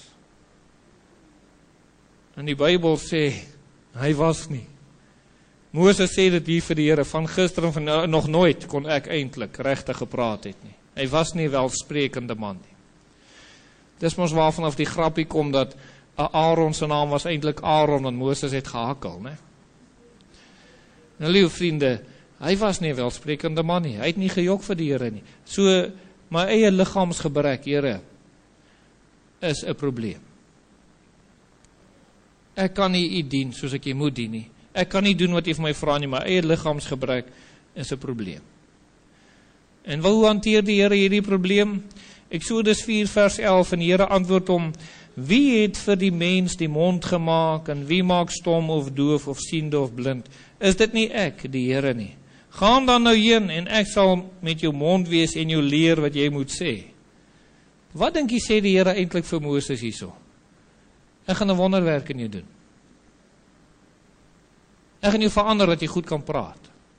En die Bybel sê, hy was nie. Moses sê dit hier vir die Here, van gister en van nog nooit kon ek eintlik regtig gepraat het nie. Hy was nie 'n welsprekende man nie. Dis mos waarvan af die grappie kom dat Aaron se naam was eintlik Aaron en Moses het gehakkel, né? Nou, liewe vriende, hy was nie 'n welsprekende man nie. Hy het nie gejok vir die Here nie. So my eie liggaamsgebrek, Here, is 'n probleem. Ek kan nie u dien soos ek u moet dien nie. Ek kan nie doen wat u vir my vra nie, my eie liggaamsgebrek is 'n probleem. En hoe hanteer die Here hierdie probleem? Eksodus 4 vers 11, en die Here antwoord hom, wie het vir die mens die mond gemaak, en wie maak stom of doof of siende of blind? Is dit nie ek, die Here nie? Gaan dan nou heen, en ek sal met jou mond wees en jou leer wat jy moet sê. Wat dink jy sê die Here eintlik vir Moses hierso? Ek gaan 'n wonderwerk in jou doen. Ek gaan jou verander dat jy goed kan praat.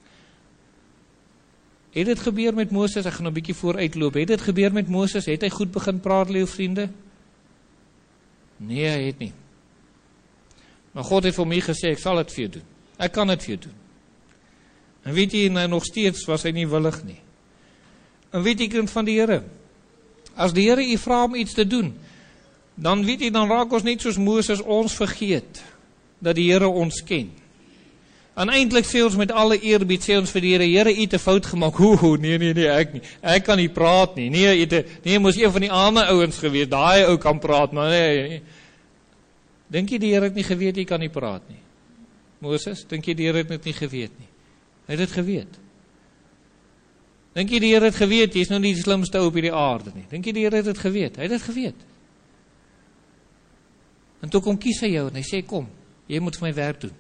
Het dit gebeur met Moses? Ek gaan 'n bietjie vooruitloop. Het dit gebeur met Moses? Het hy goed begin praat, liewe vriende? Nee, hy het nie. Maar God het vir my gesê, ek sal dit vir jou doen. Ek kan dit vir jou doen. En weet jy, nou nog steeds was hy nie willig nie. En weet jy, kind van die Here, as die Here u vra om iets te doen, dan weet jy, dan raak ons net soos Moses, ons vergeet, dat die Here ons ken. En eintlik sê ons met alle eerbied, sê ons vir die Here, Here, u het 'n fout gemaak. Nee, ek nie. Ek kan nie praat nie. Nee, moes een van die ander ouens gewees, daai ou kan praat, maar nee. Dink jy die Here het nie geweet jy kan nie praat nie? Moses, dink jy die Here het dit nie geweet nie? Hy het dit geweet. Dink jy die Here het geweet jy is nou nie die slimste ou op hierdie aarde nie? Dink jy die Here het dit geweet? Hy het dit geweet. En toe kom kies hy jou en hy sê, kom, jy moet vir my werk doen.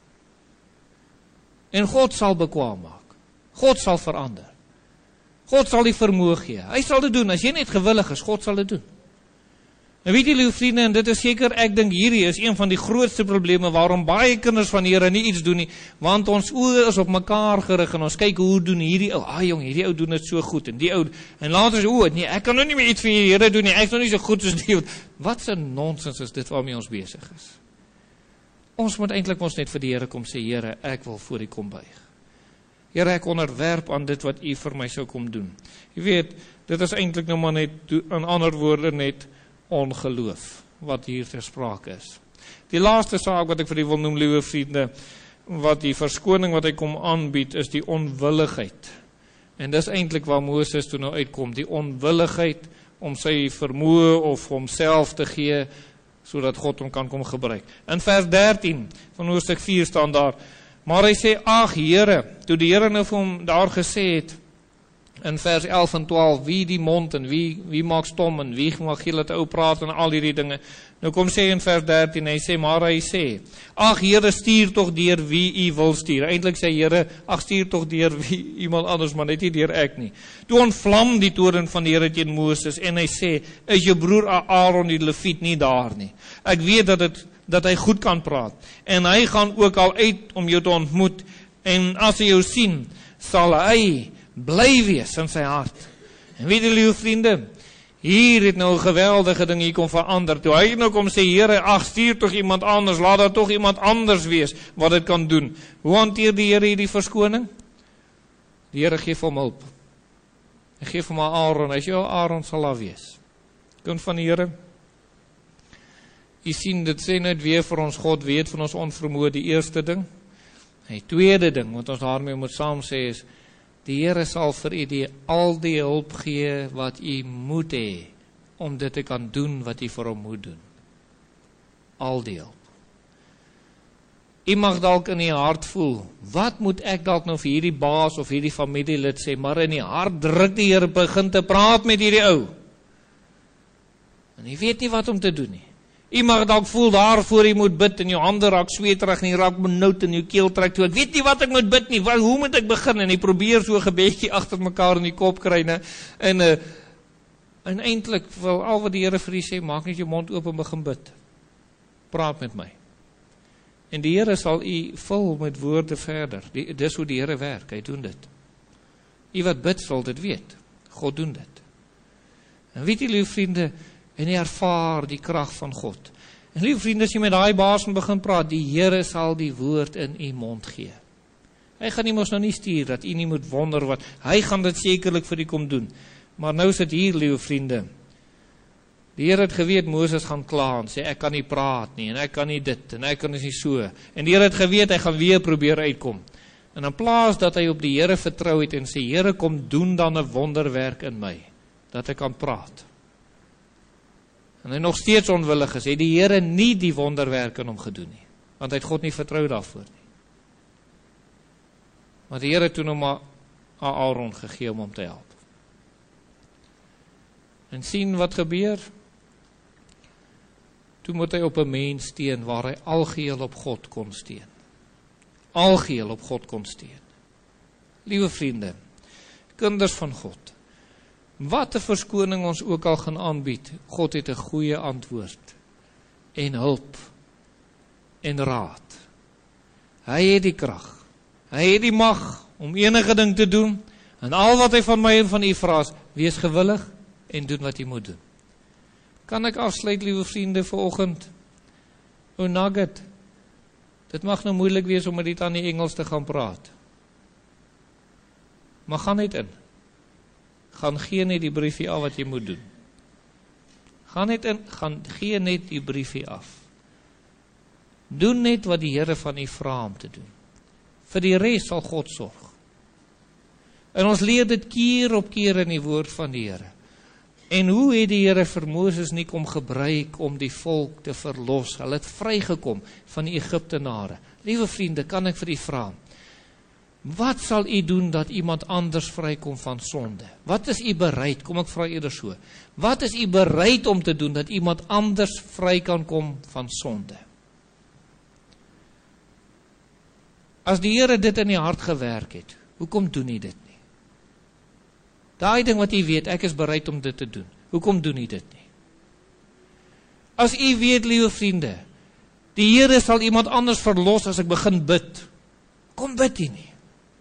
En God sal bekwaam maak. God sal verander. God sal die vermoë gee. Hy sal dit doen. As jy net gewillig is, God sal dit doen. En weet jy, lieve vriende, en dit is seker, ek dink hierdie is een van die grootste probleme waarom baie kinders van die Here nie iets doen nie, want ons oë is op mekaar gerig en ons kyk hoe doen hierdie ou, jong, hierdie ou doen dit so goed en die ou, en later sê, nee, ek kan nou nie meer iets vir die Here doen nie, ek is nou nie so goed soos die. Wat 'n nonsens is dit waarmee ons besig is? Ons moet eintlik ons net vir die Here kom sê, Here, ek wil voor U kom buig. Here, ek onderwerp aan dit wat U vir my sou kom doen. Jy weet, dit is eintlik nou maar net, in ander woorde net, ongeloof, wat hier ter sprake is. Die laaste saak wat ek vir u wil noem, liewe vriende, wat die verskoning wat hy kom aanbied, is die onwilligheid. En dis eintlik waar Moses toe nou uitkom, die onwilligheid om sy vermoë of homself te gee, sodat God hom kan kom gebruik. In vers 13 van hoofstuk 4 staan daar, maar hy sê, ag Here, toe die Here nou vir hom daar gesê het, in vers 11 en 12, wie die mond en wie maak stom en wie mag geel het ou praat en al hierdie dinge. Nou kom sê in vers 13, hy sê, maar hy sê, ag Here, stuur tog deur wie u wil stuur. Eintlik sê Here, ag stuur tog deur wie iemand anders, maar net nie deur ek nie. Toe ontvlam die toorn van die Here teen Moses en hy sê, is jou broer Aaron die Leviet nie daar nie? Ek weet dat hy goed kan praat en hy gaan ook al uit om jou te ontmoet en as hy jou sien, sal hy bly wees in sy hart. En weet jy, lieve vriende, hier het nou 'n geweldige ding hier kom verander. Toe hy nou kom sê, Here, ag stuur tog iemand anders, laat daar tog iemand anders wees wat dit kan doen. Hoe hanteer die Here hierdie verskoning? Die Here gee vir hom hulp. Hy gee vir hom Aaron, hy sê, Aaron sal daar wees. Kind van die Here, jy sien, dit sê net weer vir ons, God weet van ons onvermoë, die eerste ding. En die tweede ding, wat ons daarmee moet saam sê is, die Here sal vir u al die hulp gee wat u moet hê, om dit te kan doen wat u vir hom moet doen. Al die hulp. U mag dalk in die hart voel, wat moet ek dalk nou vir hierdie baas of hierdie familielid sê, maar in die hart druk die Here begin te praat met hierdie ou. En u weet nie wat om te doen nie. U mag dalk voel daarvoor u moet bid en jou hande raak sweterig en jy raak benoud en jou keel trek toe. Ek weet nie wat ek moet bid nie. Hoe moet ek begin? En jy probeer so 'n gebedjie agter mekaar in die kop kry, né? En eintlik wil al wat die Here vir u sê, maak net jou mond oop en begin bid. Praat met my. En die Here sal u vul met woorde verder. Dis hoe die Here werk. Hy doen dit. U wat bid sal dit weet. God doen dit. En weet jy, lieve vriende, en jy ervaar die krag van God. En lieve vriende, as jy met daai baas begin praat, die Here sal die woord in u mond gee. Hy gaan nie mos nou nie stuur, dat u nie moet wonder wat, hy gaan dit sekerlik vir u kom doen. Maar nou sit hier, lieve vriende, die Here het geweet, Moses gaan kla en sê, ek kan nie praat nie, en ek kan nie dit, en ek kan nie so. En die Here het geweet, hy gaan weer probeer uitkom. En in plaas dat hy op die Here vertrou het en sê, Here, kom doen dan 'n wonderwerk in my, dat ek kan praat. En hy nog steeds onwillig is, het die Here nie die wonderwerk in hom gedoen nie, want hy het God nie vertrou daarvoor nie. Maar die Here het toe nou maar Aaron gegee om hom te help. En sien wat gebeur? Toe moet hy op 'n mens steun waar hy algeheel op God kon steun. Algeheel op God kon steun. Liewe vriende, kinders van God, Wat 'n verskoning ons ook al gaan aanbied, God het 'n goeie antwoord en hulp en raad. Hy het die krag, hy het die mag om enige ding te doen, en al wat hy van my en van u vra is, wees gewillig en doen wat jy moet doen. Kan ek afsluit, liewe vriende, vanoggend? O nugget, dit mag nou moeilik wees om met dit aan die Engels te gaan praat. Maar gaan net in. Gaan gee net die briefie af wat jy moet doen. Gaan net in, gaan gee net die briefie af. Doen net wat die Here van u vra om te doen. Vir die res sal God sorg. En ons leer dit keer op keer in die woord van die Here. En hoe het die Here vir Moses nie kom gebruik om die volk te verlos? Hulle het vrygekom van die Egiptenare. Liewe vriende, kan ek vir u vra, wat sal u doen dat iemand anders vrykom van sonde? Wat is u bereid? Kom ek vra eerder so. Wat is u bereid om te doen dat iemand anders vry kan kom van sonde? As die Here dit in die hart gewerk het, hoekom doen u dit nie? Daai ding wat u weet, ek is bereid om dit te doen. Hoekom doen u dit nie? As u weet, liewe vriende, die Here sal iemand anders verlos as ek begin bid, kom bid u nie.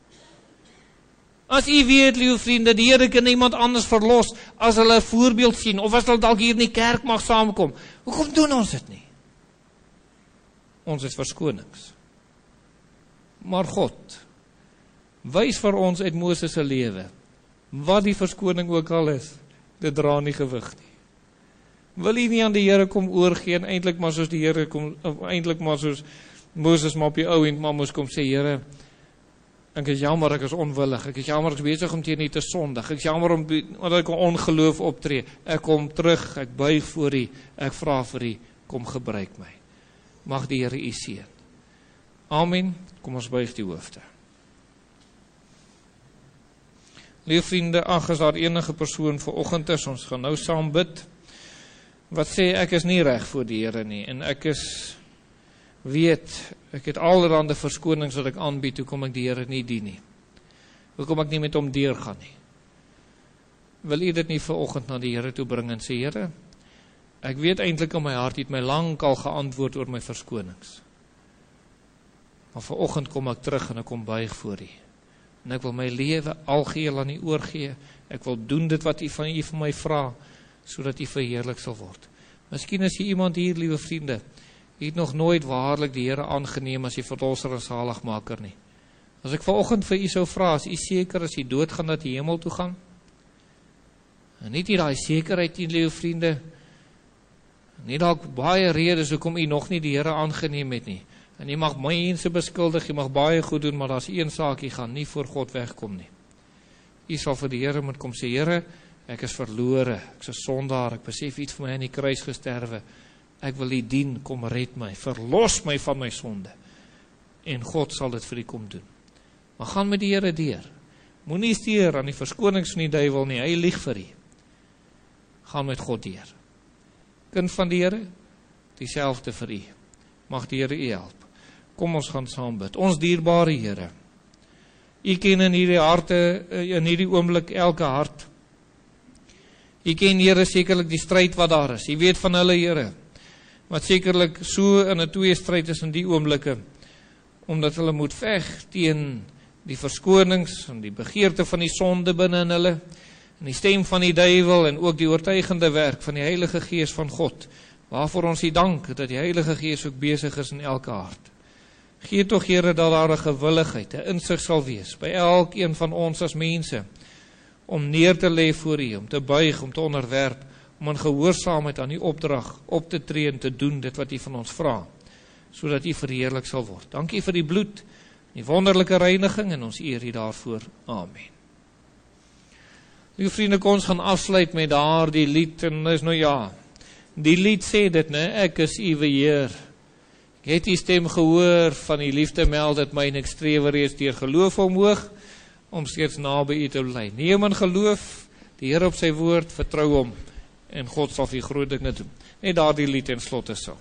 As u weet, liewe vriende, die Here kan iemand anders verlos as hulle 'n voorbeeld sien, of as hulle dalk hier in die kerk mag saamkom, hoekom doen ons dit nie? Ons is verskonings. Maar God wys vir ons uit Moses se lewe, wat die verskoning ook al is, dit dra nie gewig nie. Wil jy nie aan die Here kom oorgee en eintlik maar soos die Here kom, eintlik maar soos Moses maar op die ou end maar moes kom sê, Here, ek is jammer, ek is onwillig, ek is jammer, ek is besig om teen U te sondig, ek is jammer omdat ek ongeloof optree, ek kom terug, ek buig voor U, ek vra vir U, kom gebruik my. Mag die Here U seën. Amen. Kom ons buig die hoofde. Liewe vriende, ag, as daar enige persoon vanoggend is, ons gaan nou saam bid, wat sê ek is nie reg voor die Here nie, en ek het allerhande verskonings wat ek aanbied, hoekom ek die Here nie dien nie, hoekom ek nie met hom deurgaan nie. Wil u dit nie vanoggend na die Here toe bring en sê, Here, ek weet eintlik in my hart, het my lank al geantwoord oor my verskonings, maar vanoggend kom ek terug en ek kom buig voor U, en ek wil my lewe algeheel aan U oorgee, ek wil doen dit wat U van my vra, sodat U verheerlik sal word. Miskien is hier iemand hier, liewe vriende, U het nog nooit waarlik die Here aangeneem as die verlosser en saligmaker nie. As ek vanoggend vir U sou vra, is U seker as U doodgaan dat U hemel toe gaan? En nie daai sekerheid nie, liewe vriende, nie dalk baie redes hoekom U nog nie die Here aangeneem het nie. En jy mag mense beskuldig, jy mag baie goed doen, maar daar is een saak, jy gaan nie voor God wegkom nie. Jy sal vir die Here moet kom sê, Here, ek is verlore, ek is 'n sondaar, ek besef iets vir my aan die kruis gesterwe, ek wil U dien, kom red my, verlos my van my sonde, en God sal dit vir U kom doen. Maar gaan met die Here deur, moenie steur aan die verskonings van die duiwel nie, hy lieg vir U. Gaan met God deur. Kind van die Here, dieselfde vir U. Mag die Here U help. Kom ons gaan saam bid. Ons dierbare Here, U ken in hierdie harte, in hierdie oomblik elke hart. U ken, Here, sekerlik die stryd wat daar is. U weet van hulle, Here, wat sekerlik so in 'n tweestryd is in die oomblikke, omdat hulle moet veg teen die verskonings en die begeerte van die sonde binne in hulle, en die stem van die duiwel, en ook die oortuigende werk van die Heilige Gees van God, waarvoor ons U dank, dat die Heilige Gees ook besig is in elke hart. Gee tog, Here, dat daar 'n gewilligheid, 'n insig sal wees, by elkeen van ons as mense, om neer te lê voor U, om te buig, om te onderwerp, om in gehoorsaamheid aan U opdrag op te tree en te doen dit wat U van ons vra, sodat U verheerlik sal word. Dankie vir die bloed, die wonderlike reiniging, en ons eer U daarvoor. Amen. Liewe vriende, kom ons gaan afsluit met daardie lied, en is nou ja, die lied sê dit, né? Ek is Uwe Heer. Ek het die stem gehoor van die liefde meld dit my, en ek streef reeds deur geloof omhoog, om steeds naby U te bly. Neem in geloof, die Here op sy woord, vertrou hom, en God sal vir groot dinge doen. Net daardie lied en slotte sal.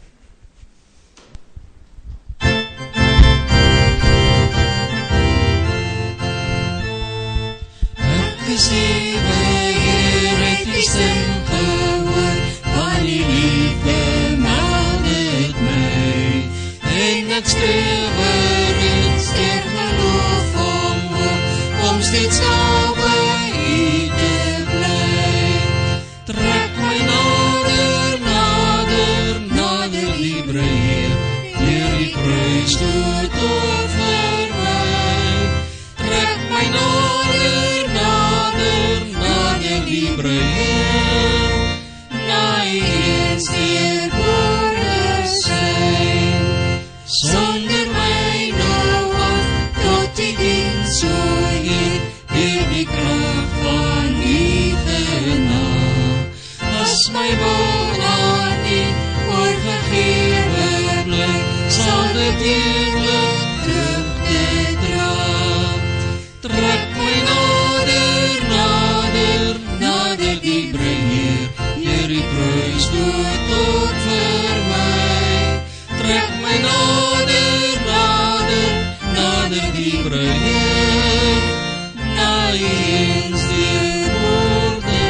Ek is Uwe Heer, die stem gehoor van die liefde nader my. En ek streef reeds ter geloof om steeds naby U te bly. Trek my nader, nader, nader, liebre Heer, deur die kruis tot vir my. Trek my nader, nader, nader, liebre Heer, na U eens deurbore sein. Sonder my nou af tot die diens so Heer, deur die krag van U genade. As my wil aan U oorgegewe bly, sal dit ewig vrugte dra. Trek my nader, nader, nader, liebre Heer, deur die kruis tot vir my. Trek my nader, nader, nader, liebre Heer, na U eens deurbore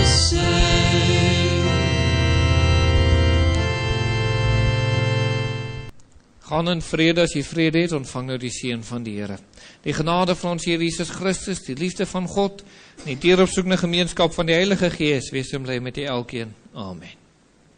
sein. Gaan in vrede, as jy vrede het, ontvang nou die seën van die Here. Die genade van ons Here Jesus Christus, die liefde van God, en die teeropsoekende gemeenskap van die Heilige Gees, wees en bly met u elkeen. Amen.